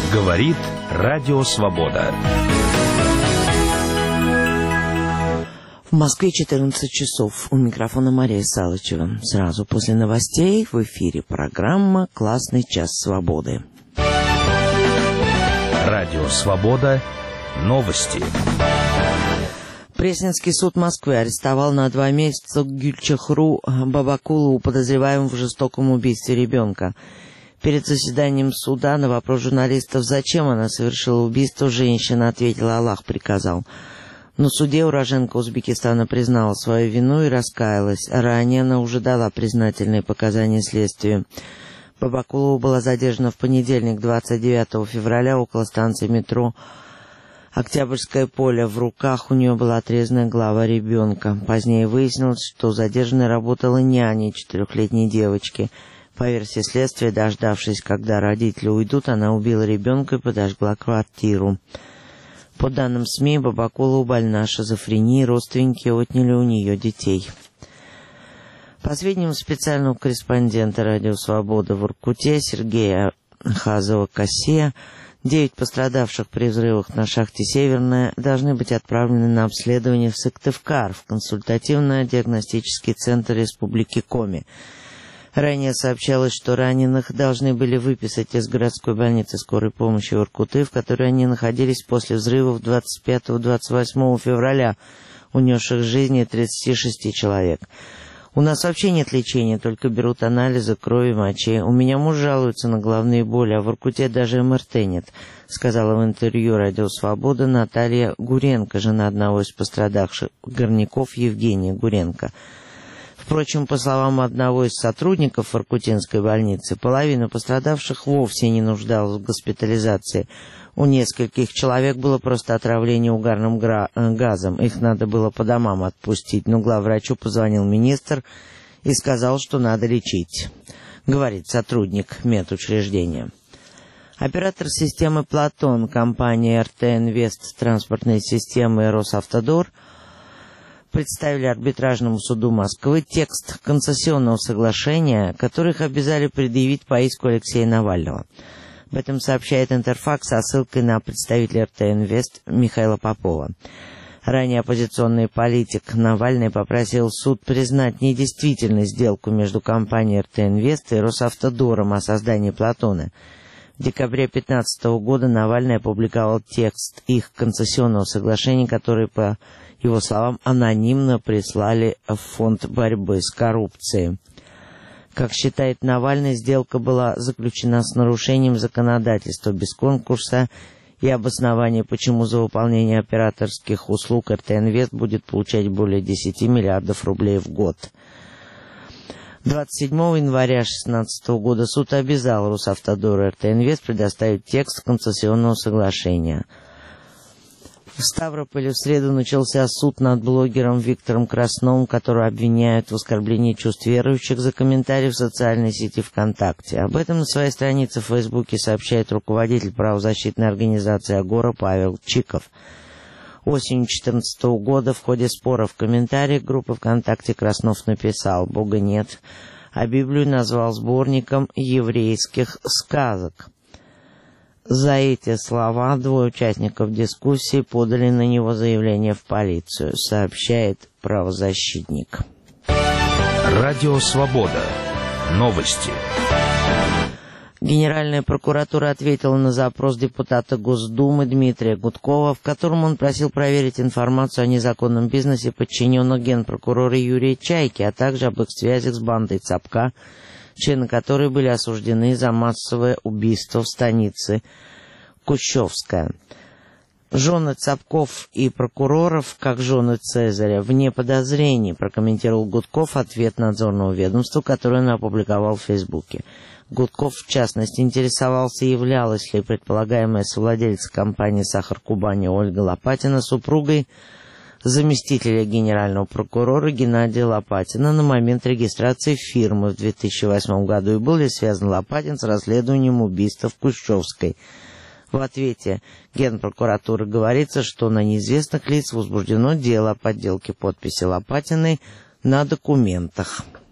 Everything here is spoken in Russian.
Говорит Радио Свобода. В Москве 14 часов. У микрофона Мария Салычева. Сразу после новостей в эфире программа «Классный час свободы». Радио Свобода. Новости. Пресненский суд Москвы арестовал на 2 месяца Гюльчахру Бабакулову, подозреваемую в жестоком убийстве ребенка. Перед заседанием суда на вопрос журналистов, зачем она совершила убийство, женщина ответила: «Аллах приказал». На суде уроженка Узбекистана признала свою вину и раскаялась. Ранее она уже дала признательные показания следствию. Бабакулова была задержана в понедельник, 29 февраля, около станции метро Октябрьское поле. В руках у нее была отрезанная голова ребенка. Позднее выяснилось, что задержанная работала няней 4-летней девочки. По версии следствия, дождавшись, когда родители уйдут, она убила ребенка и подожгла квартиру. По данным СМИ, Бабакулова больна шизофренией, родственники отняли у нее детей. По сведениям специального корреспондента «Радио Свобода» в Воркуте Сергея Хазова-Кассия, 9 пострадавших при взрывах на шахте «Северная» должны быть отправлены на обследование в Сыктывкар, в консультативно-диагностический центр Республики Коми. Ранее сообщалось, что раненых должны были выписать из городской больницы скорой помощи Воркуты, в которой они находились после взрывов 25-28 февраля, унесших жизни 36 человек. «У нас вообще нет лечения, только берут анализы крови, мочи. У меня муж жалуется на головные боли, а в Воркуте даже МРТ нет», сказала в интервью «Радио Свобода» Наталья Гуренко, жена одного из пострадавших горняков Евгения Гуренко. Впрочем, по словам одного из сотрудников воркутинской больницы, половина пострадавших вовсе не нуждалась в госпитализации. У нескольких человек было просто отравление угарным газом. Их надо было по домам отпустить, но главврачу позвонил министр и сказал, что надо лечить, говорит сотрудник медучреждения. Оператор системы «Платон», компания РТ Инвест транспортной системы и Росавтодор представили арбитражному суду Москвы текст концессионного соглашения, который их обязали предъявить по иску Алексея Навального. Об этом сообщает Интерфакс со ссылкой на представителя РТ Инвест Михаила Попова. Ранее оппозиционный политик Навальный попросил суд признать недействительной сделку между компанией РТ Инвест и Росавтодором о создании «Платона». В декабре 2015 года Навальный опубликовал текст их концессионного соглашения, который, по его словам, анонимно прислали в Фонд борьбы с коррупцией. Как считает Навальный, сделка была заключена с нарушением законодательства, без конкурса и обоснования, почему за выполнение операторских услуг РТ Инвест будет получать более 10 миллиардов рублей в год. 27 января 2016 года суд обязал Росавтодор и РТ Инвест предоставить текст концессионного соглашения. В Ставрополе в среду начался суд над блогером Виктором Красновым, которого обвиняют в оскорблении чувств верующих за комментарии в социальной сети ВКонтакте. Об этом на своей странице в Фейсбуке сообщает руководитель правозащитной организации «Агора» Павел Чиков. Осенью 2014 года в ходе спора в комментариях группы ВКонтакте Краснов написал: «Бога нет», а Библию назвал сборником еврейских сказок. За эти слова 2 участников дискуссии подали на него заявление в полицию, сообщает правозащитник. Радио Свобода. Новости. Генеральная прокуратура ответила на запрос депутата Госдумы Дмитрия Гудкова, в котором он просил проверить информацию о незаконном бизнесе подчиненных генпрокурора Юрия Чайки, а также об их связях с бандой Цапка, члены которой были осуждены за массовое убийство в станице Кущевская. Жены Цапков и прокуроров, как жены Цезаря, вне подозрений, прокомментировал Гудков ответ надзорного ведомства, который он опубликовал в Фейсбуке. Гудков, в частности, интересовался, являлась ли предполагаемая совладельца компании «Сахар Кубани» Ольга Лопатина супругой заместителя генерального прокурора Геннадия Лопатина на момент регистрации фирмы в 2008 году, и был ли связан Лопатин с расследованием убийства в Кущевской. В ответе Генпрокуратуры говорится, что на неизвестных лиц возбуждено дело о подделке подписи Лопатиной на документах.